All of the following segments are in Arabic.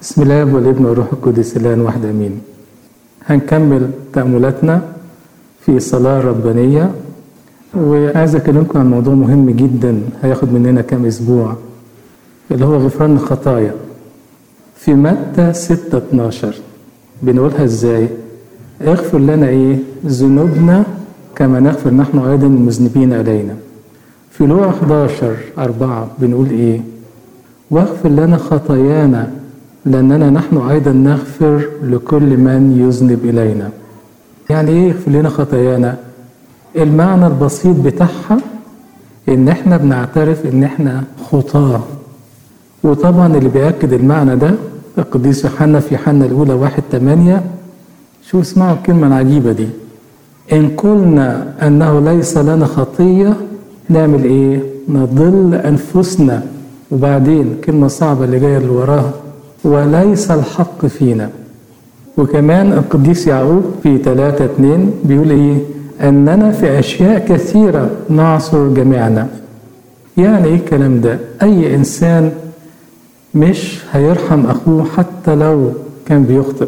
بسم الله والابن والروح القدس الآن واحد امين. هنكمل تأملاتنا في صلاة ربانية، وعايز اكلمكم عن موضوع مهم جدا هياخد مننا كام اسبوع، اللي هو غفران الخطايا. في متى 6:12 بنقولها ازاي؟ اغفر لنا ذنوبنا كما نغفر نحن ايضا المذنبين الينا. في لوقا 11:4 بنقول واغفر لنا خطايانا لأننا نحن أيضا نغفر لكل من يذنب إلينا. يعني يغفر لنا خطايانا؟ المعنى البسيط بتاعها إن إحنا بنعترف إن إحنا خطاة. وطبعا اللي بيأكد المعنى ده القديس يوحنا في يوحنا الأولى 1:8. شو اسمعوا الكلمة العجيبة دي: إن قلنا أنه ليس لنا خطية نعمل نضل أنفسنا. وبعدين كلمة صعبة اللي جاية اللي وراها: وليس الحق فينا. وكمان القديس يعقوب في 3:2 بيقول أننا في أشياء كثيرة نعصر جميعنا. يعني الكلام ده؟ أي إنسان مش هيرحم أخوه حتى لو كان بيخطئ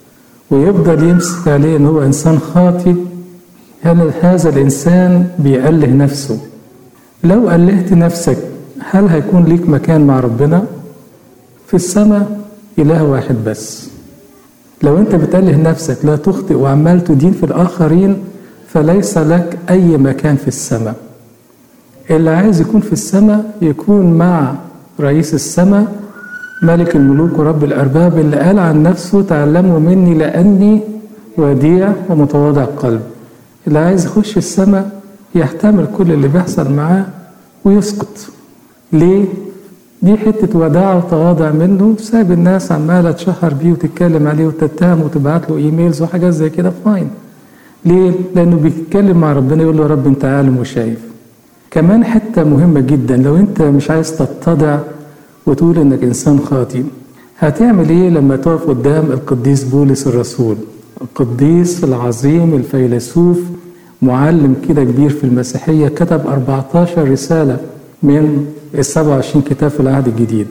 ويفضل يمسك عليه إن هو إنسان خاطئ. يعني هذا الإنسان بيأله نفسه. لو ألهت نفسك هل هيكون ليك مكان مع ربنا؟ في السماء إله واحد بس. لو أنت بتأله نفسك لا تخطئ وعمال تدين في الآخرين فليس لك أي مكان في السماء. اللي عايز يكون في السماء يكون مع رئيس السماء ملك الملوك ورب الأرباب، اللي قال عن نفسه: تعلموا مني لأني وديع ومتواضع القلب. اللي عايز يخش السماء يحتمل كل اللي بيحصل معاه ويسكت. ليه؟ دي حتة وداع وتواضع منه، سايب الناس عمالة تشهر بيه وتتكلم عليه وتتهم وتبعت له ايميلز وحاجات زي كده. فاين. ليه؟ لأنه بيتكلم مع ربنا يقول له: يا رب أنت عالم وشايف. كمان حتة مهمة جدا، لو أنت مش عايز تتضع وتقول إنك إنسان خاطئ، هتعمل لما تقف قدام القديس بولس الرسول، القديس العظيم الفيلسوف، معلم كده كبير في المسيحية، كتب 14 رسالة من 27 كتاب في العهد الجديد.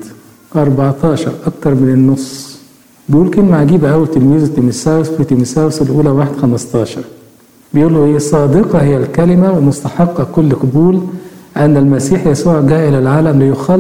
14 أكتر من النص. بيقول كلمة عجيبة أوي تلميذ تيموثاوس في تيموثاوس الأولى 1:15. بيقول له صادقة هي الكلمة ومستحقة كل قبول أن المسيح يسوع جاء إلى العالم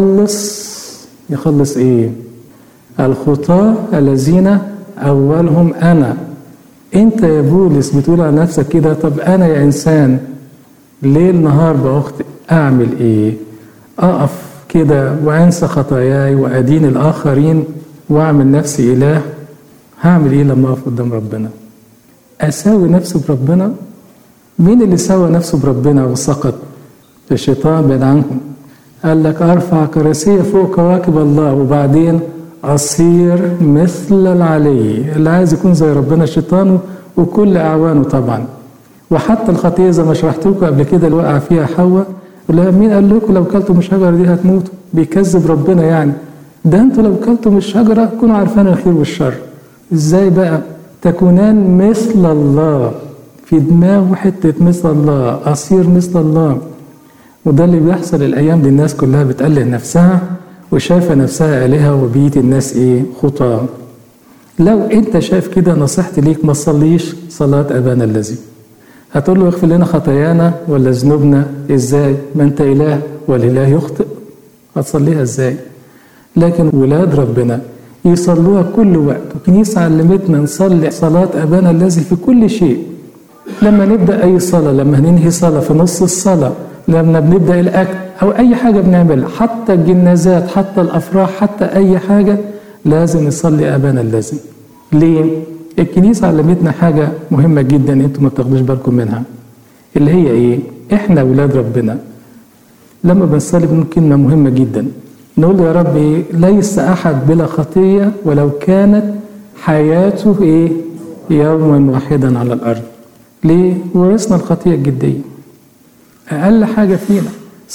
يخلص الخطاة الذين أولهم أنا. أنت يا بولس بتقول على نفسك كده، طب أنا يا إنسان ليل نهار بأخطئ، أعمل أقف كده وأنسى خطاياي وأدين الآخرين وأعمل نفسي إله؟ هعمل لما أقف قدام ربنا؟ أساوي نفسي بربنا؟ مين اللي سوى نفسه بربنا وسقط؟ الشيطان. بعد عنكم قال لك: أرفع كراسي فوق كواكب الله وبعدين أصير مثل العلي. اللي عايز يكون زي ربنا الشيطان وكل أعوانه طبعا. وحتى الخطيئة زي ما شرحت لكم قبل كده اللي وقع فيها حواء، مين قال لكم لو كلتوا من الشجرة دي هتموتوا؟ بيكذب ربنا يعني. ده انتوا لو كلتوا من الشجرة تكونوا عارفين الخير والشر. ازاي بقى؟ تكونان مثل الله. في دماغه حتة مثل الله، أصير مثل الله. وده اللي بيحصل الأيام دي. الناس كلها بتقلل نفسها وشايفة نفسها آلهة وبيت الناس خطاة. لو انت شايف كده، نصيحتي ليك ما تصليش صلاة أبانا الذي. هتقول له: اغفر لنا خطايانا ولا ذنوبنا؟ ازاي؟ ما انت إله والإله يخطئ، هتصليها ازاي؟ لكن ولاد ربنا يصلوها كل وقت. الكنيسة علمتنا نصلي صلاة أبانا الذي في كل شيء. لما نبدأ أي صلاة، لما ننهي صلاة، في نص الصلاة، لما بنبدأ الأكل أو أي حاجة بنعملها، حتى الجنازات، حتى الأفراح، حتى أي حاجة لازم نصلي أبانا الذي. ليه؟ الكنيسة علمتنا حاجة مهمة جدا انتم ما بتاخدوش بالكم منها، اللي هي احنا ولاد ربنا لما بنصلي بنقول كلمة مهمة جدا. نقول له: يا رب ليس أحد بلا خطية ولو كانت حياته يوما واحدا على الأرض. ليه؟ ورثنا الخطية الجدية. أقل حاجة فينا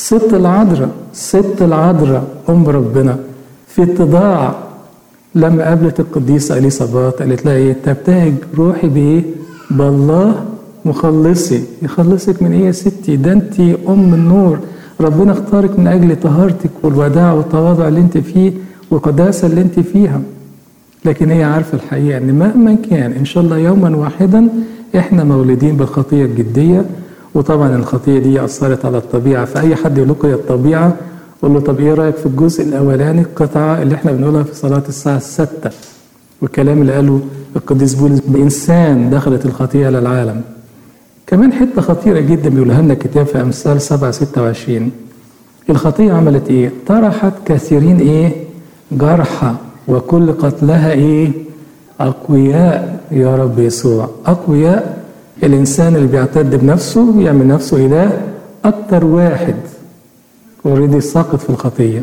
ست العذراء أم ربنا في اتضاع لما قابلت القديسة إليصابات قالت لها تبتهج روحي بالله مخلصي. يخلصك من يا ستي؟ ده انت أم النور. ربنا اختارك من أجل طهارتك والوداع والتواضع اللي انت فيه والقداسة اللي انت فيها. لكن هي عارفة الحقيقة ان مهما كان ان شاء الله يوما واحدا احنا مولودين بالخطية الجدية. وطبعا الخطية دي أثرت على الطبيعة، فأي حد يقول له الطبيعة قول له طب ايه رأيك في الجزء الأولاني القطعة اللي احنا بنقولها في صلاة الساعة 6 والكلام اللي قاله القديس بولس بإنسان دخلت الخطية للعالم. كمان حتة خطيرة جدا بيقولها لنا الكتاب في أمثال 7:26. الخطية عملت ايه؟ طرحت كثيرين ايه؟ جرحى، وكل قتلها ايه؟ أقوياء. يا رب يسوع، أقوياء الإنسان اللي بيعتد بنفسه يعمل نفسه إله أكتر واحد اوريدي ساقط في الخطية.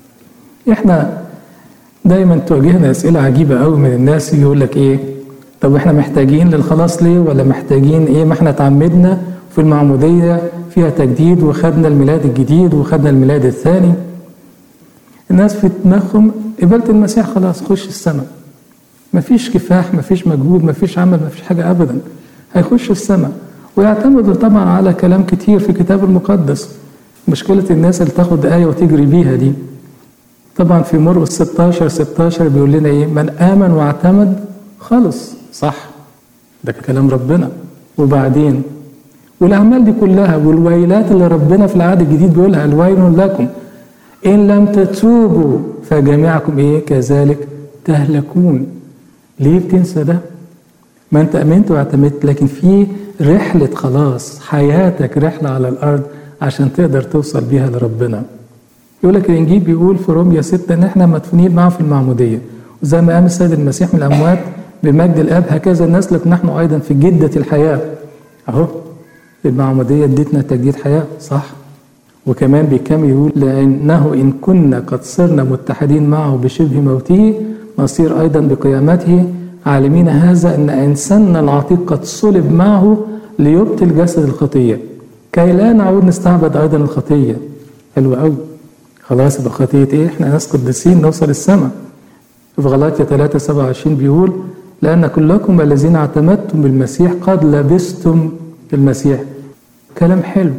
احنا دايما تواجهنا أسئلة عجيبة قوي من الناس، يقول لك ايه؟ طب احنا محتاجين للخلاص ليه؟ ولا محتاجين ايه؟ ما احنا اتعمدنا في المعمودية فيها تجديد وخدنا الميلاد الجديد وخدنا الميلاد الثاني. الناس في دماغهم قبلت المسيح خلاص خش السماء، مفيش كفاح، مفيش مجهود، مفيش عمل، مفيش حاجة أبدا، هيخش السماء. ويعتمدوا طبعا على كلام كتير في الكتاب المقدس. مشكلة الناس اللي تاخد آية وتجري بيها دي. طبعا في مرقس 16 بيقول لنا ايه؟ من آمن واعتمد خلص. صح، ده كلام ربنا. وبعدين والأعمال دي كلها والويلات اللي ربنا في العهد الجديد بيقولها الويل لكم إن لم تتوبوا فجميعكم ايه؟ كذلك تهلكون. ليه بتنسى ده؟ ما انت امنت واعتمدت، لكن في رحلة خلاص، حياتك رحلة على الأرض عشان تقدر توصل بيها لربنا. يقول لك الإنجيل بيقول في رومية 6 إن إحنا مدفونين معه في المعمودية، وزي ما قام السيد المسيح من الأموات بمجد الآب هكذا نسلك نحن أيضا في جدة الحياة. أهو المعمودية ادتنا تجديد حياة، صح؟ وكمان بيكمل يقول لأنه إن كنا قد صرنا متحدين معه بشبه موته نصير أيضا بقيامته، عالمين هذا أن إنساننا العتيق قد صلب معه ليبطل جسد الخطية كي لا نعود نستعبد أيضا الخطية. حلو قوي. خلاص يبقى خطية إيه؟ إحنا ناس قديسين نوصل السماء. في غلاطية 3:27 بيقول لأن كلكم الذين اعتمدتم بالمسيح قد لبستم المسيح. كلام حلو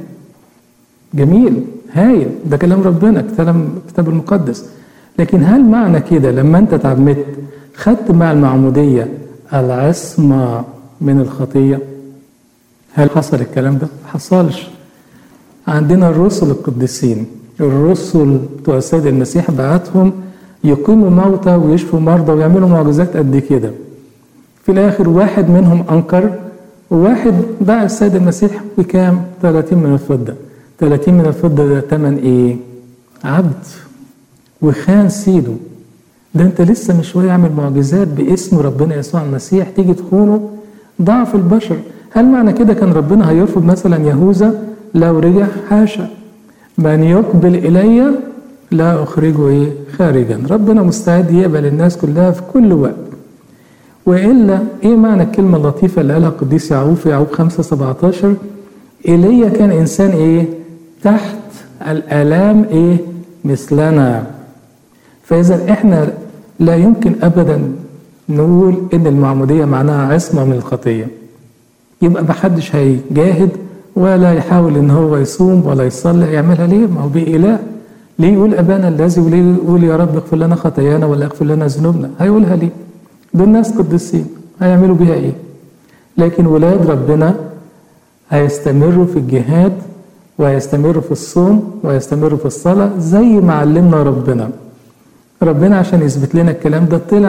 جميل هايل، ده كلام ربنا، كلام الكتاب المقدس. لكن هل معنى كده لما أنت اتعمدت خدت مع المعمودية العصمة من الخطية؟ هل حصل الكلام ده؟ حصلش. عندنا الرسل القديسين، الرسل بتوع السيد المسيح بعتهم يقيموا موتى ويشفوا مرضى ويعملوا معجزات قد كده. في الآخر واحد منهم أنكر، وواحد باع السيد المسيح بكام؟ 30 من الفضة. 30 من الفضة ده تمن إيه؟ عبد. وخان سيده. ده انت لسه من شويه يعمل معجزات باسم ربنا يسوع المسيح تيجي تخونه؟ ضعف البشر. هل معنى كده كان ربنا هيرفض مثلا يهوذا لو رجع؟ حاشا. من يقبل الي لا اخرجه ايه؟ خارجا. ربنا مستعد يقبل الناس كلها في كل وقت. والا ايه معنى الكلمه اللطيفه اللي قالها القديس يعقوب في يعقوب 5:17 ايليا كان انسان ايه؟ تحت الالام ايه؟ مثلنا. فإذا إحنا لا يمكن أبدا نقول إن المعمودية معناها عصمة من الخطية. يبقى محدش هيجاهد ولا يحاول إن هو يصوم ولا يصلي، يعملها ليه؟ ما هو بإله. ليه يقول أبانا الذي وليه يقول يا رب اغفر لنا خطايانا ولا اغفر لنا ذنوبنا؟ هيقولها ليه؟ دول ناس قديسين هيعملوا بيها إيه؟ لكن ولاد ربنا هيستمروا في الجهاد وهيستمروا في الصوم وهيستمروا في الصلاة زي ما علمنا ربنا. ربنا عشان يثبت لنا الكلام ده طلع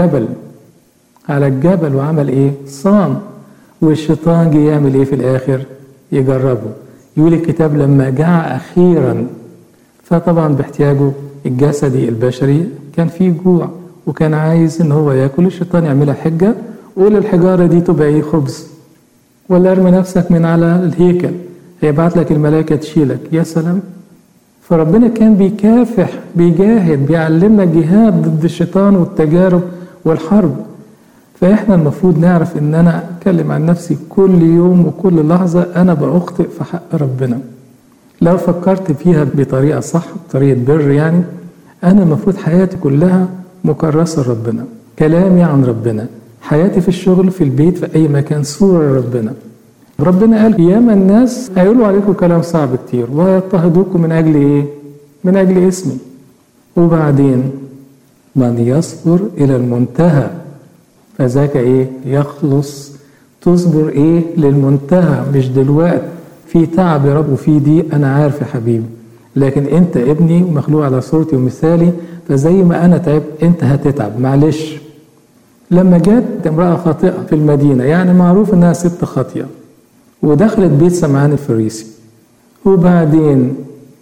على الجبل وعمل ايه؟ صام. والشيطان جه يعمل ايه في الاخر؟ يجربه. يقول الكتاب لما جاع اخيرا، فطبعا باحتياجه الجسدي البشري كان فيه جوع وكان عايز ان هو ياكل. الشيطان يعملها حجه، قول الحجاره دي تبقى ايه؟ خبز. ولا ارمي نفسك من على الهيكل هيبعت لك الملائكه تشيلك. يا سلام. فربنا كان بيكافح بيجاهد بيعلمنا الجهاد ضد الشيطان والتجارب والحرب. فإحنا المفروض نعرف إن أنا أتكلم عن نفسي كل يوم وكل لحظة أنا بأخطئ في حق ربنا. لو فكرت فيها بطريقة صح، بطريقة بر يعني، أنا المفروض حياتي كلها مكرسة لربنا، كلامي عن ربنا، حياتي في الشغل في البيت في أي مكان صورة ربنا. ربنا قال ياما الناس هيقولوا عليكم كلام صعب كتير وهيضطهدوكم من أجل إيه؟ من أجل اسمي. وبعدين من يصبر إلى المنتهى فذاك إيه؟ يخلص. تصبر إيه؟ للمنتهى، مش دلوقتي. في تعب يا رب وفي دي، أنا عارف يا حبيبي، لكن أنت ابني ومخلوق على صورتي ومثالي، فزي ما أنا تعبت أنت هتتعب، معلش. لما جت امرأة خاطئة في المدينة، يعني معروف إنها ست خاطئة، ودخلت بيت سمعان الفريسي، وبعدين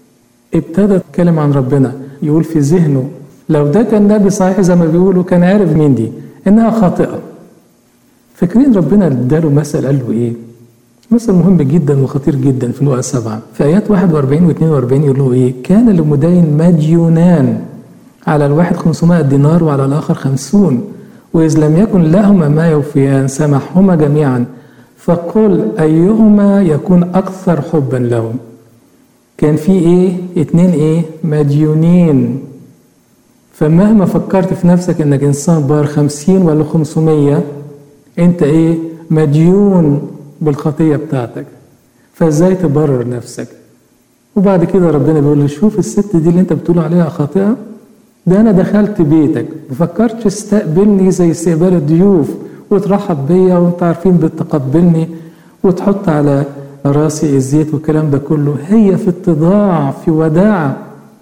ابتدى يتكلم عن ربنا، يقول في ذهنه لو ده كان نبي صحيح زي ما بيقولوا كان عارف مين دي، إنها خاطئة. فاكرين ربنا اداله مثل، قال له إيه؟ مثل مهم جدا وخطير جدا في لوقا 7 في آيات 41 و 42 يقول له إيه؟ كان لمدين مديونان، على الواحد 500 دينار وعلى الآخر 50، وإذ لم يكن لهما ما يوفيان سمحهما جميعا، فقل أيهما يكون أكثر حبا لهم. كان في إيه؟ 2 إيه؟ مديونين. فمهما فكرت في نفسك إنك إنسان بار 50 ولا 500، أنت إيه؟ مديون بالخطية بتاعتك، فإزاي تبرر نفسك؟ وبعد كده ربنا بيقول له شوف الست دي اللي أنت بتقول عليها خاطئة، ده أنا دخلت بيتك وفكرت تستقبلني زي استقبال الضيوف وترحب بيا وانت عارفين بتقبلني وتحط على راسي الزيت والكلام ده كله. هي في اتضاع في وداعة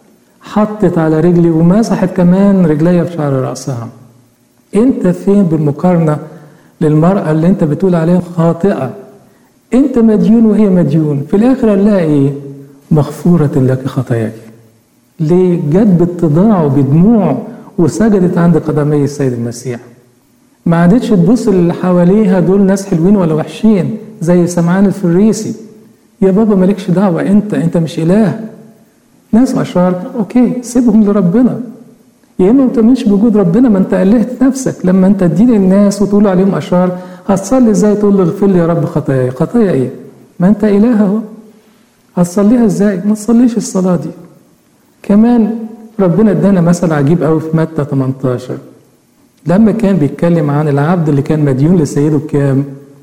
حطت على رجلي ومسحت كمان رجليا بشعر رأسها. انت فين بالمقارنة للمرأة اللي انت بتقول عليها خاطئة؟ انت مديون وهي مديون. في الاخر قال لها ايه؟ مغفورة لك خطاياك. ليه؟ جت باتضاع وبدموع وسجدت عند قدمي السيد المسيح. ما عادتش تبص اللي حواليها دول ناس حلوين ولا وحشين زي سمعان الفريسي. يا بابا مالكش دعوة، انت مش اله. ناس اشرار اوكي سيبهم لربنا. يا اما ما تؤمنش بوجود ربنا، ما انت ألهت نفسك لما انت تدين الناس وتقول عليهم اشرار. هتصلي ازاي تقول له اغفر لي يا رب خطاياي؟ خطايا ايه؟ ما انت اله اهو. هتصليها ازاي؟ ما تصليش الصلاة دي. كمان ربنا ادانا مثل عجيب قوي في متى 18 لما كان بيتكلم عن العبد اللي كان مديون لسيده بكام؟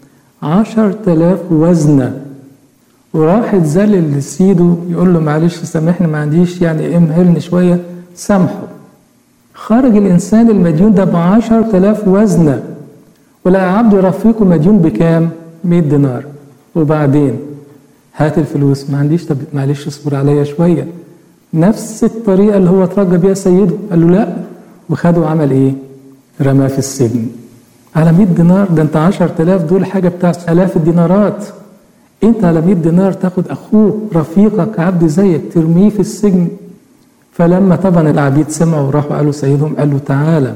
10,000 وزنة، وراح اتذلل لسيده يقول له معلش سامحني ما عنديش يعني امهلني شوية، سامحه. خرج الإنسان المديون ده ب10,000 وزنة، ولقى عبد رفيقه مديون بكام؟ 100 دينار. وبعدين هات الفلوس، ما عنديش، طب معلش اصبر عليا شوية. نفس الطريقة اللي هو اترجى بيها سيده، قال له لا، وخده وعمل ايه؟ رماه في السجن على 100 دينار. ده انت 10,000 دول حاجة بتاع آلاف الدينارات. انت على 100 دينار تاخد اخوك رفيقك عبد زيك ترميه في السجن. فلما طبعا العبيد سمعوا وراحوا قالوا سيدهم، قال له تعالى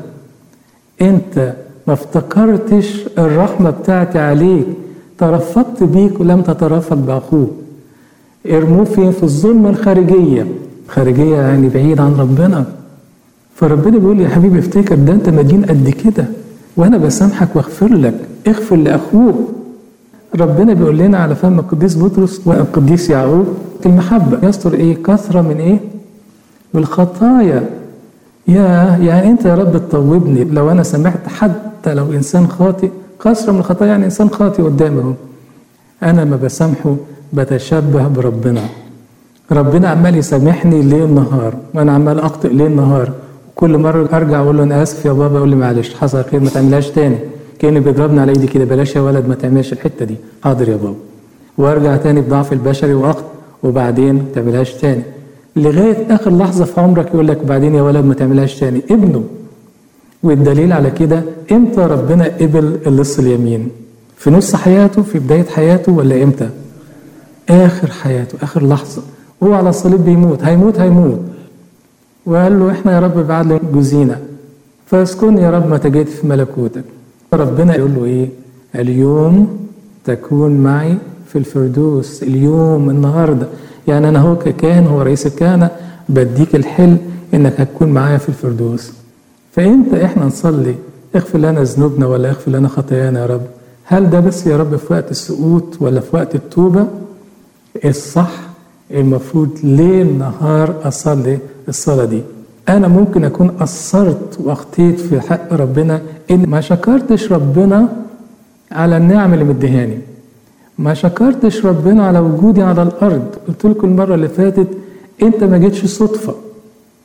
انت ما افتكرتش الرحمة بتاعتي عليك، ترفقت بيك ولم تترفق باخوك. ارموه فين؟ في الظلم الخارجية. خارجية يعني بعيد عن ربنا. فربنا بيقول يا حبيبي افتكر ده انت مدين قد كده وانا بسامحك واغفر لك، اغفر لاخوك. ربنا بيقول لنا على فم القديس بطرس والقديس يعقوب المحبة يستر ايه؟ كثرة من ايه؟ بالخطايا. يعني انت يا رب تطوبني لو انا سامحت حتى لو انسان خاطئ. كثرة من الخطايا يعني انسان خاطئ قدامه، انا ما بسامحه بتشبه بربنا. ربنا عمال يسامحني ليل نهار وانا عمال اخطئ ليل نهار، وكل مره ارجع اقول له انا اسف يا بابا، يقول لي معلش حصل خير ما تعملهاش تاني. كأنه بيضربني على ايدي كده، بلاش يا ولد ما تعملش الحته دي، حاضر يا بابا. وارجع تاني بضعف البشري واخطئ، وبعدين ما تعملهاش تاني لغايه اخر لحظه في عمرك يقول لك بعدين يا ولد ما تعملهاش تاني، ابنه. والدليل على كده امتى ربنا قبل اللص اليمين؟ في نص حياته، في بدايه حياته، ولا امتى؟ اخر حياته، اخر لحظه. هو على الصليب بيموت، هيموت. وقال له احنا يا رب ابعت لي جوزينا فاسكن يا رب متى جيت في ملكوتك. ربنا يقول له ايه؟ اليوم تكون معي في الفردوس. اليوم، النهارده، يعني انا هو ككاهن، هو رئيس الكهنه، بديك الحل انك هتكون معايا في الفردوس. فامتى احنا نصلي اغفر لنا ذنوبنا ولا اغفر لنا خطايانا يا رب؟ هل ده بس يا رب في وقت السقوط ولا في وقت التوبه؟ الصح المفروض ليل نهار أصلي الصلاة دي. أنا ممكن أكون قصرت وأخطيت في حق ربنا، إن ما شكرتش ربنا على النعم اللي مديهاني، ما شكرتش ربنا على وجودي على الأرض. قلت لكم المرة اللي فاتت أنت ما جيتش صدفة،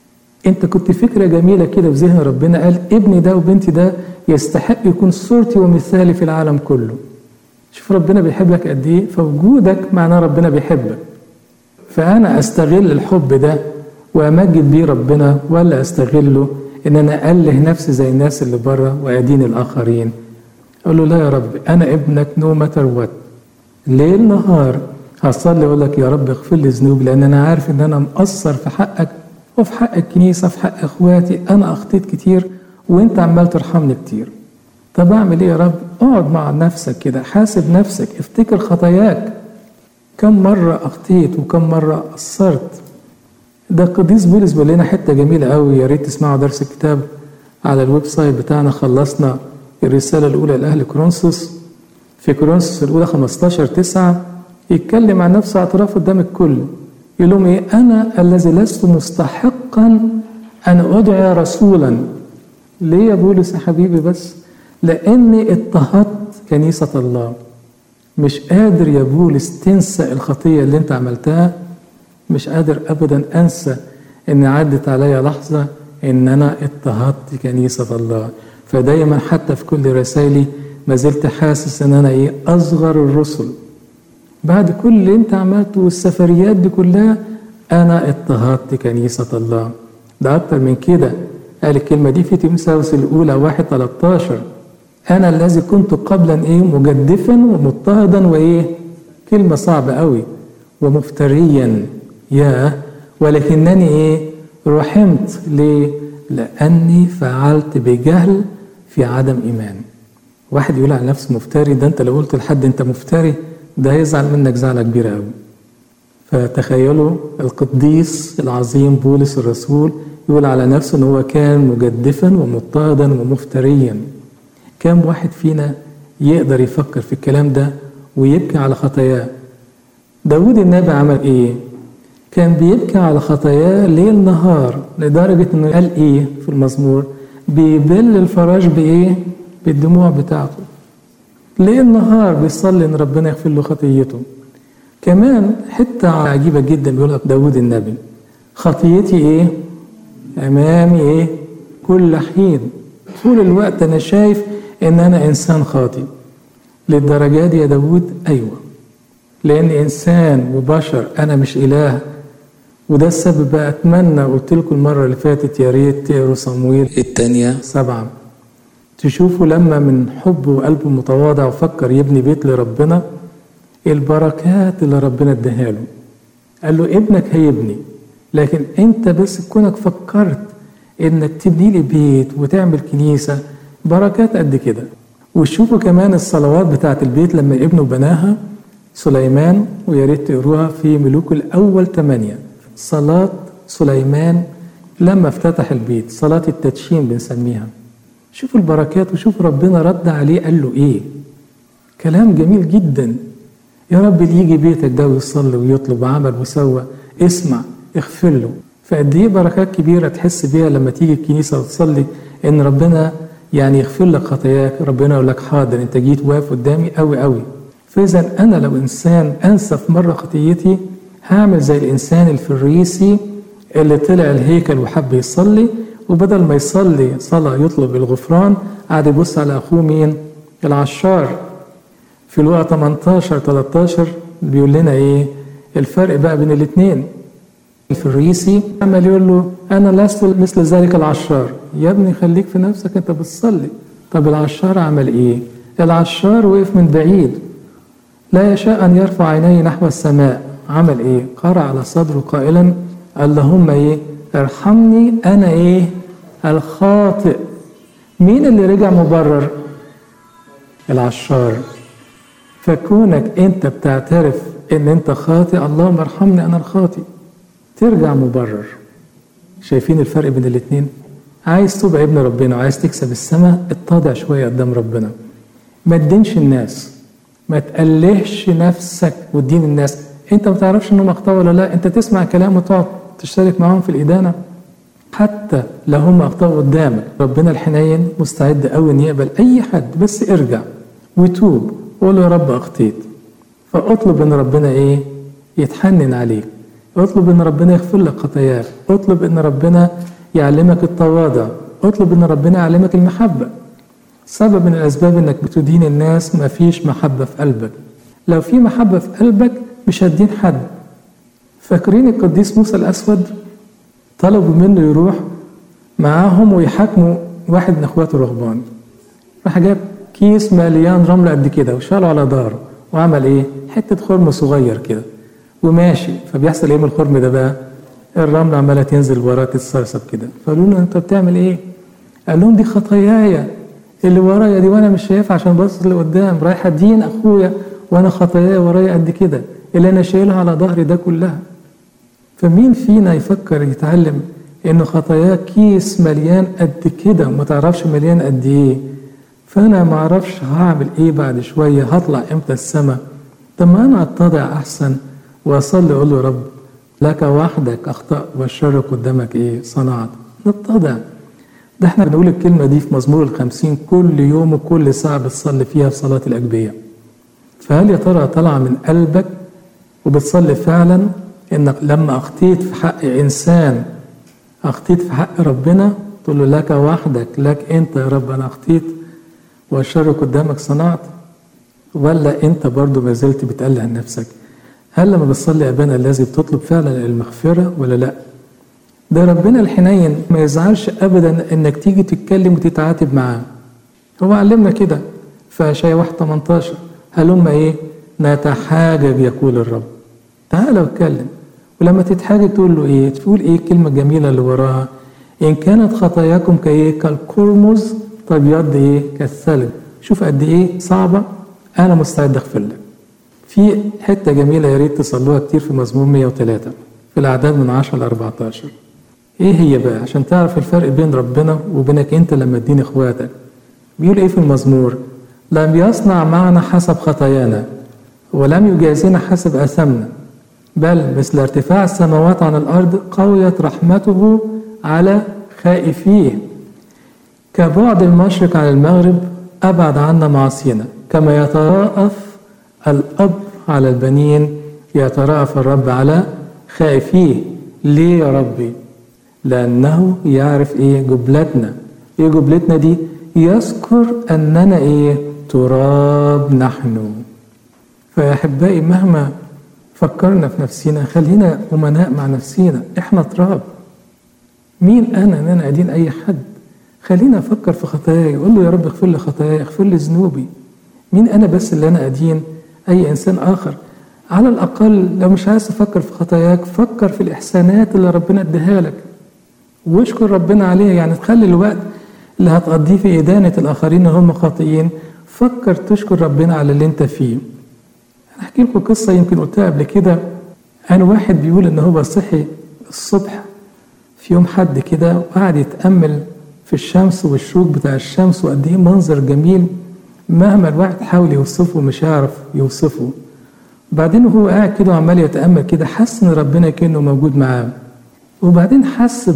انت كنت فكرة جميلة كده في ذهن ربنا، قال ابني ده وبنتي ده يستحق يكون صورتي ومثالي في العالم كله. شوف ربنا بيحبك قد ايه، فوجودك معناه ربنا بيحبك. فانا استغل الحب ده وامجد بيه ربنا، ولا استغله ان انا اله نفسي زي الناس اللي بره وادين الاخرين؟ اقول له لا يا رب، انا ابنك نو ماتر وات، ليل نهار هصلي اقول لك يا رب اغفر لي ذنوبي، لان انا عارف ان انا مقصر في حقك وفي حق الكنيسه، في حق اخواتي، انا اخطيت كتير وانت عمال ترحمني كتير. طب اعمل ايه يا رب؟ اقعد مع نفسك كده، حاسب نفسك، افتكر خطاياك، كم مره اخطيت وكم مره قصرت. ده القديس بولس بيقول لنا حته جميله قوي، يا ريت تسمعوا درس الكتاب على الويب سايت بتاعنا. خلصنا الرساله الاولى لاهل كورنثوس، في كورنثوس الاولى 15:9 يتكلم عن نفسه اعتراف قدام الكل، يقول لهم ايه؟ انا الذي لست مستحقا ان ادعي رسولا. ليه يا بولس يا حبيبي؟ بس لاني اضطهدت كنيسه الله. مش قادر يا بولس تنسى الخطيه اللي انت عملتها، مش قادر ابدا انسى ان عدت عليا لحظه ان انا اضطهدت كنيسه الله. فدايما حتى في كل رسائلي ما زلت حاسس ان انا اصغر الرسل. بعد كل اللي انت عملته والسفريات دي كلها، انا اضطهدت كنيسه الله. ده اكتر من كده، قال الكلمه دي في تيموثاوس الاولى 1:13، انا الذي كنت قبلا مجدفا ومضطهدا كلمه صعبه قوي، ومفتريا ولكنني رحمت. ليه؟ لاني فعلت بجهل في عدم ايمان. واحد يقول على نفسه مفتري، ده انت لو قلت لحد انت مفتري ده هيزعل منك زعلة كبيرة قوي. فتخيلوا القديس العظيم بولس الرسول يقول على نفسه ان هو كان مجدفا ومضطهدا ومفتريا. كم واحد فينا يقدر يفكر في الكلام ده ويبكي على خطاياه؟ داود النبي عمل ايه؟ كان بيبكي على خطاياه ليل نهار، لدرجة انه قال في المزمور؟ بيبل الفراش بالدموع بتاعته. ليل نهار بيصلي ان ربنا يغفر له خطيته. كمان حتة عجيبة جدا بيقولها داود النبي، خطيتي امامي كل حين، طول الوقت انا شايف ان انا انسان خاطئ. للدرجة دي يا داود؟ ايوه، لان انسان وبشر، انا مش اله. وده السبب بقى اتمنى، قلت لكم المره اللي فاتت يا ريت تقروا صمويل الثانيه 7 تشوفوا لما من حبه وقلبه متواضع وفكر يبني بيت لربنا، البركات اللي ربنا اداها له. قال له ابنك هيبني، لكن انت بس كونك فكرت انك تبني لي بيت وتعمل كنيسه، بركات قد كده. وشوفوا كمان الصلوات بتاعت البيت لما ابنه بناها سليمان، ويا ريت تقروها في ملوك الاول 8. صلاة سليمان لما افتتح البيت، صلاة التدشين بنسميها. شوفوا البركات، وشوفوا ربنا رد عليه قال له كلام جميل جدا. يا رب اللي يجي بيتك ده ويصلي ويطلب وعمل وسوى، اسمع، اغفر له. فقد ايه بركات كبيرة تحس بيها لما تيجي الكنيسة وتصلي ان ربنا يغفر لك خطاياك. ربنا يقول لك حاضر، انت جيت واقف قدامي قوي قوي. فإذا أنا لو إنسان أنسى في مرة خطيتي، هعمل زي الإنسان الفريسي اللي طلع الهيكل وحب يصلي، وبدل ما يصلي صلاة يطلب الغفران، قعد يبص على أخوه العشار. في لوقا 18:13 بيقول لنا الفرق بقى بين الاثنين. الفريسي عمل يقول له أنا لست مثل ذلك العشار. يا ابني خليك في نفسك، أنت بتصلي. طب العشار عمل العشار وقف من بعيد، لا يشاء أن يرفع عينيه نحو السماء. عمل قرع على صدره قائلا اللهم ارحمني أنا الخاطئ. مين اللي رجع مبرر؟ العشار. فكونك أنت بتعترف أن أنت خاطئ، اللهم ارحمني أنا الخاطئ، ترجع مبرر. شايفين الفرق بين الاثنين؟ عايز تبقى ابن ربنا وعايز تكسب السماء، اتضع شوية قدام ربنا، ما تدينش الناس، ما تقلهش نفسك وتدين الناس. انت ما تعرفش انهم اخطاوا ولا لا، انت تسمع كلام وتقعد تشترك معاهم في الادانه حتى لو هم اخطاوا قدامك. ربنا الحنين مستعد قوي ان يقبل اي حد، بس ارجع وتوب وقول يا رب اخطيت. فاطلب ان ربنا يتحنن عليك، اطلب ان ربنا يغفر لك خطاياك، اطلب ان ربنا يعلمك التواضع، اطلب ان ربنا يعلمك المحبة. سبب من الاسباب انك بتدين الناس مفيش محبة في قلبك. لو في محبة في قلبك مش هتدين حد. فاكرين القديس موسى الاسود؟ طلبوا منه يروح معاهم ويحاكموا واحد من اخواته الرهبان. راح جاب كيس مليان رمل قد كده وشاله على ظهره وعمل ايه؟ حته خرم صغير كده وماشي. فبيحصل ايه من الخرم ده بقى؟ الرمل عماله تنزل وراه تتسرسب كده. فقالوا له انت بتعمل ايه؟ قال لهم دي خطاياي اللي ورايا دي، وانا مش شايفها عشان بص لقدام، رايح ادين اخويا وانا خطاياي ورايا قد كده اللي انا شايلها على ظهري ده كلها. فمين فينا يفكر يتعلم انه خطاياه كيس مليان قد كده وما تعرفش مليان قد ايه؟ فانا ما اعرفش هعمل ايه بعد شويه، هطلع امتى السما؟ طب ما انا اتضع احسن واصلي اقول له رب لك وحدك اخطأ والشر قدامك ايه صنعت. نتضع. ده احنا بنقول الكلمه دي في مزمور 50 كل يوم وكل ساعه بتصلي فيها في صلاه الاجبيه. فهل يا ترى طالعه من قلبك وبتصلي فعلا انك لما اخطيت في حق انسان اخطيت في حق ربنا تقول له لك وحدك، لك انت يا رب انا اخطيت والشر قدامك صنعت؟ ولا انت برضو ما زلت بتقلع نفسك؟ هل لما بتصلي ابانا الذي بتطلب فعلا المغفره ولا لا؟ ده ربنا الحنين ما يزعلش ابدا انك تيجي تتكلم وتتعاتب معاه. هو علمنا كده في اشعياء 1:18 هلما ايه؟ نتحاجج يقول الرب. تعال واتكلم. ولما تتحاجج تقول له ايه؟ تقول ايه الكلمه الجميله اللي وراها؟ ان كانت خطاياكم كايه؟ كالقرمز تبيض ايه؟ كالثلج. شوف قد ايه صعبه، انا مستعد اغفر لك. في حته جميله يا ريت تصلوها كتير في مزمور 103 في الاعداد من 10 ل 14. ايه هي بقى عشان تعرف الفرق بين ربنا وبينك انت لما تدين اخواتك؟ بيقول ايه في المزمور؟ لم يصنع معنا حسب خطايانا ولم يجازينا حسب اثامنا، بل مثل ارتفاع السماوات عن الارض قويت رحمته على خائفيه. كبعد المشرق عن المغرب ابعد عنا معاصينا. كما يتراءف الاب على البنين يتراءف الرب على خائفيه. ليه يا ربي؟ لانه يعرف ايه جبلتنا. ايه جبلتنا دي؟ يذكر اننا ايه؟ تراب نحن. فيا احبائي مهما فكرنا في نفسنا خلينا امناء مع نفسينا، احنا تراب. مين انا ان انا ادين اي حد؟ خلينا افكر في خطاياي، اقول له يا رب اغفر لي خطاياي، اغفر لي ذنوبي. مين انا بس اللي انا ادين اي انسان اخر؟ على الاقل لو مش عايز تفكر في خطاياك فكر في الاحسانات اللي ربنا اديها لك واشكر ربنا عليها. يعني تخلي الوقت اللي هتقضيه في ادانه الاخرين اللي هم خاطئين فكر تشكر ربنا على اللي انت فيه. انا احكي لكم قصه يمكن قلتها قبل كده عن واحد بيقول ان هو صحي الصبح في يوم حد كده وقعد يتامل في الشمس والشروق بتاع الشمس وقد ايه منظر جميل مهما الواحد حاول يوصفه مش هيعرف يوصفه. بعدين هو قاعد كده وعمال يتامل كده حس ان ربنا كانه موجود معاه. وبعدين حس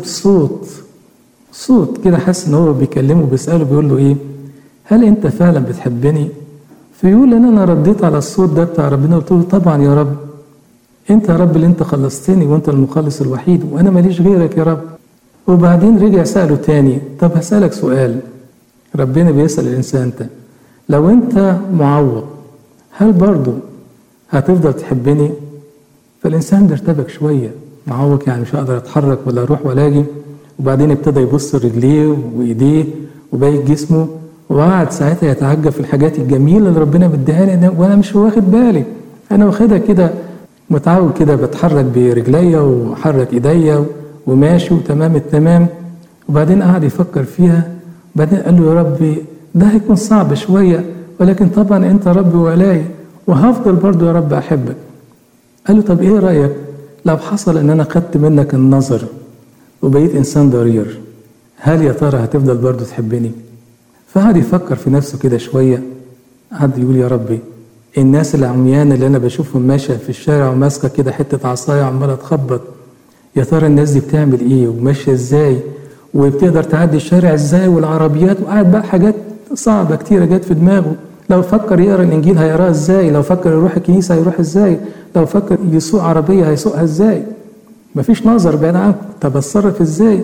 صوت كده، حس ان هو بيكلمه بيساله بيقول له ايه؟ هل انت فعلا بتحبني؟ فيقول ان انا رديت على الصوت ده بتاع ربنا وقلت له طبعا يا رب، انت يا رب اللي انت خلصتني وانت المخلص الوحيد وانا ماليش غيرك يا رب. وبعدين رجع سأله تاني. طب هسألك سؤال، ربنا بيسأل الانسان انت لو انت معوق هل برضو هتفضل تحبني؟ فالانسان ده ارتبك شويه، معوق يعني مش هقدر اتحرك ولا اروح ولا اجي. وبعدين ابتدى يبص رجليه وايديه وباقي جسمه وقعد ساعتها يتعجب في الحاجات الجميله اللي ربنا مديها لي وانا مش واخد بالي. انا واخدها كده متعود كده بتحرك برجليا وحرك ايديا وماشي وتمام التمام. وبعدين قعد يفكر فيها. بعدين قال له يا ربي ده هيكون صعب شويه ولكن طبعا انت ربي ولاي وهفضل برضو يا رب احبك. قال له طب ايه رايك لو حصل ان انا خدت منك النظر وبقيت انسان ضرير، هل يا ترى هتفضل برضو تحبني؟ فقعد يفكر في نفسه كده شويه. قعد يقول يا ربي الناس العميان اللي انا بشوفهم ماشيه في الشارع وماسكه كده حته عصايه عماله تخبط، يا ترى الناس دي بتعمل ايه وماشيه ازاي وبتقدر تعدي الشارع ازاي والعربيات. وقعد بقى حاجات صعبه كتيره جت في دماغه. لو فكر يقرا الانجيل هيقراه ازاي؟ لو فكر يروح الكنيسه هيروح ازاي؟ لو فكر يسوق عربيه هيسوقها ازاي؟ مفيش نظر بعيد عنكم. طب اتصرف ازاي؟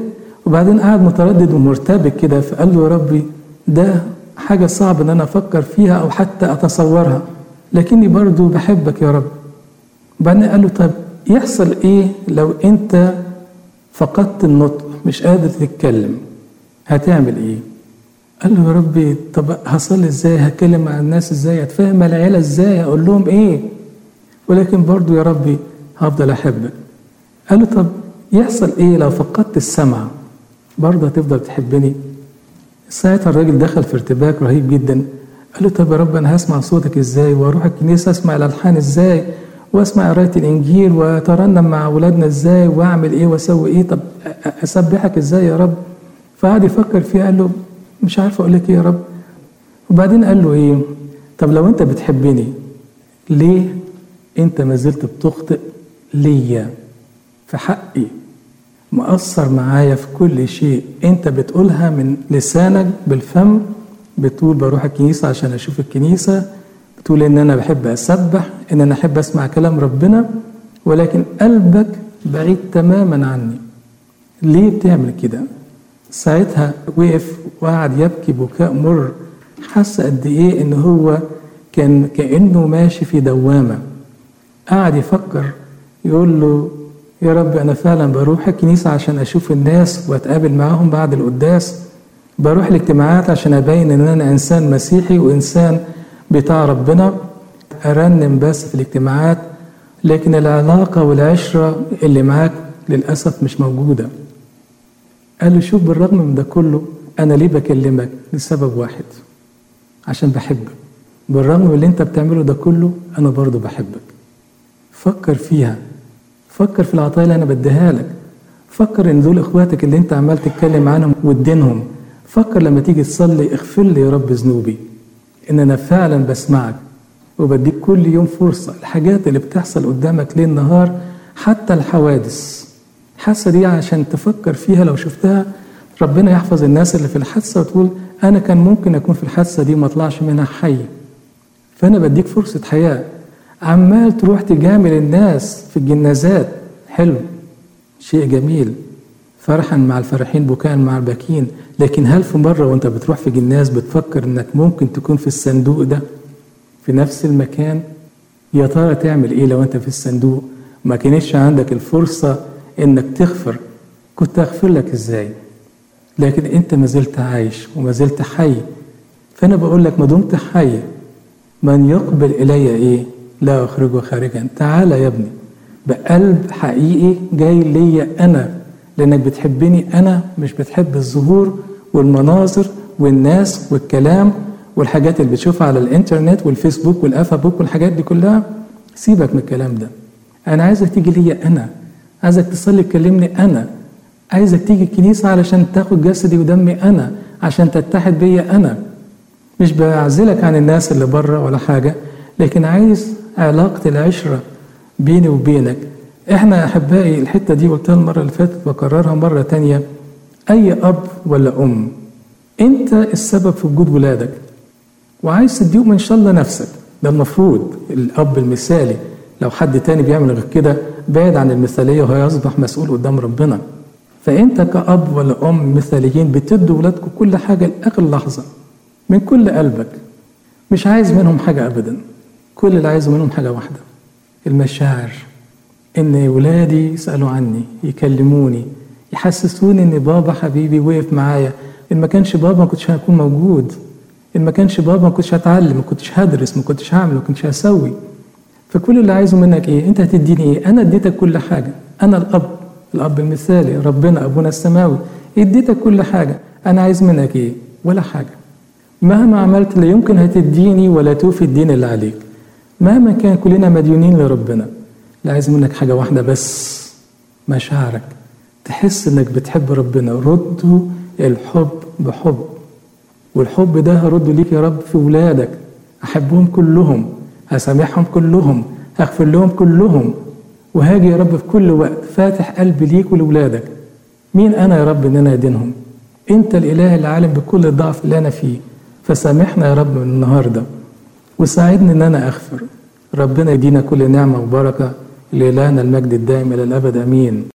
وبعدين قعد متردد ومرتبك كده، فقال له يا ربي ده حاجة صعب ان انا افكر فيها او حتى اتصورها، لكني برضو بحبك يا رب. وبعدين قال له طب يحصل ايه لو انت فقدت النطق، مش قادر تتكلم، هتعمل ايه؟ قال له يا ربي طب هصلي ازاي، هتكلم مع الناس ازاي، هتفهم العيلة ازاي، هقول لهم ايه؟ ولكن برضو يا ربي هفضل احبك. قال له طب يحصل ايه لو فقدت السمع، برضه هتفضل تحبني؟ ساعتها الراجل دخل في ارتباك رهيب جدا. قال له طب يا رب انا هسمع صوتك ازاي، واروح الكنيسه اسمع الالحان ازاي، واسمع قرايه الانجيل واترنم مع اولادنا ازاي، واعمل ايه واسوي ايه، طب اسبحك ازاي يا رب؟ فقعد يفكر فيها، قال له مش عارف اقول لك ايه يا رب. وبعدين قال له ايه، طب لو انت بتحبني ليه انت ما زلت بتخطئ ليا في حقي، مقصر معايا في كل شيء انت بتقولها من لسانك بالفم، بتقول بروح الكنيسة عشان اشوف الكنيسة، بتقول ان انا بحب اسبح، ان انا احب اسمع كلام ربنا، ولكن قلبك بعيد تماما عني، ليه بتعمل كده؟ ساعتها وقف وقعد يبكي بكاء مر، حس قد ايه ان هو كان كأنه ماشي في دوامة. قعد يفكر يقول له يا رب أنا فعلا بروح الكنيسة عشان أشوف الناس وأتقابل معاهم بعد القداس، بروح الاجتماعات عشان أبين إن أنا إنسان مسيحي وإنسان بتاع ربنا، أرنم بس في الاجتماعات، لكن العلاقة والعشرة اللي معاك للأسف مش موجودة. قال له شوف بالرغم من ده كله أنا ليه بكلمك؟ لسبب واحد، عشان بحبك. بالرغم من اللي أنت بتعمله ده كله أنا برضو بحبك. فكر فيها، فكر في العطايا اللي انا بديها لك، فكر ان دول اخواتك اللي انت عمال تتكلم عنهم وتدينهم، فكر لما تيجي تصلي اغفر لي يا رب ذنوبي، ان انا فعلا بسمعك وبديك كل يوم فرصة. الحاجات اللي بتحصل قدامك ليل نهار، حتى الحوادث، الحادثة دي عشان تفكر فيها لو شفتها، ربنا يحفظ الناس اللي في الحادثة وتقول انا كان ممكن اكون في الحادثة دي ما اطلعش منها حي، فانا بديك فرصة حياة. عمال تروح تجامل الناس في الجنازات، حلو، شيء جميل، فرحا مع الفرحين بكاء مع الباكين، لكن هل في مرة وانت بتروح في جناز بتفكر انك ممكن تكون في الصندوق ده في نفس المكان؟ يا ترى تعمل ايه لو انت في الصندوق ما كانتش عندك الفرصة انك تغفر؟ كنت اغفر لك ازاي؟ لكن انت ما زلت عايش وما زلت حي. فانا بقول لك ما دمت حي، من يقبل الي ايه لا أخرجه خارجا. تعالى يا ابني بقلب حقيقي جاي ليا أنا، لأنك بتحبني أنا، مش بتحب الظهور والمناظر والناس والكلام والحاجات اللي بتشوفها على الإنترنت والفيسبوك والأفابوك والحاجات دي كلها. سيبك من الكلام ده، أنا عايزك تيجي ليا أنا، عايزك تصلي تكلمني أنا، عايزك تيجي الكنيسة علشان تاخد جسدي ودمي أنا، عشان تتحد بيا أنا. مش بعزلك عن الناس اللي بره ولا حاجة، لكن عايز علاقة العشرة بيني وبينك. احنا يا احبائي الحتة دي قلتها المرة اللي فاتت بكررها مرة تانية، اي اب ولا ام انت السبب في وجود ولادك، وعايز تديهم ان شاء الله نفسك. ده المفروض الاب المثالي، لو حد تاني بيعمل غير كده بعد عن المثالية وهيصبح مسؤول قدام ربنا. فانت كأب ولا ام مثاليين بتدوا ولادكم كل حاجة لآخر لحظة من كل قلبك، مش عايز منهم حاجة ابدا، كل اللي عايزه منهم حاجة واحدة، المشاعر، ان ولادي يسألوا عني، يكلموني، يحسسوني ان بابا حبيبي وقف معايا. ان ما كانش بابا ما كنتش هكون موجود، ان ما كانش بابا ما كنتش هتعلم، ما كنتش هدرس، ما كنتش هعمل، ما كنتش هسوي. فكل اللي عايزه منك ايه؟ انت هتديني ايه؟ انا اديتك كل حاجة، انا الاب المثالي، ربنا ابونا السماوي، اديتك كل حاجة. انا عايز منك ايه؟ ولا حاجة. مهما عملت لا يمكن هتديني ولا توفي الدين اللي عليك، مهما كان كلنا مديونين لربنا. لا عايز منك حاجة واحدة بس، مشاعرك، تحس انك بتحب ربنا. ردوا الحب بحب، والحب ده هرده ليك يا رب في ولادك، احبهم كلهم، هسامحهم كلهم، هغفر لهم كلهم، وهاجي يا رب في كل وقت فاتح قلبي ليك ولولادك. مين انا يا رب ان انا ادينهم؟ انت الاله العالم بكل الضعف اللي انا فيه، فسامحنا يا رب من النهارده وساعدني ان انا اغفر. ربنا يدينا كل نعمة وبركة، لإلهنا المجد الدائم إلى الأبد، أمين.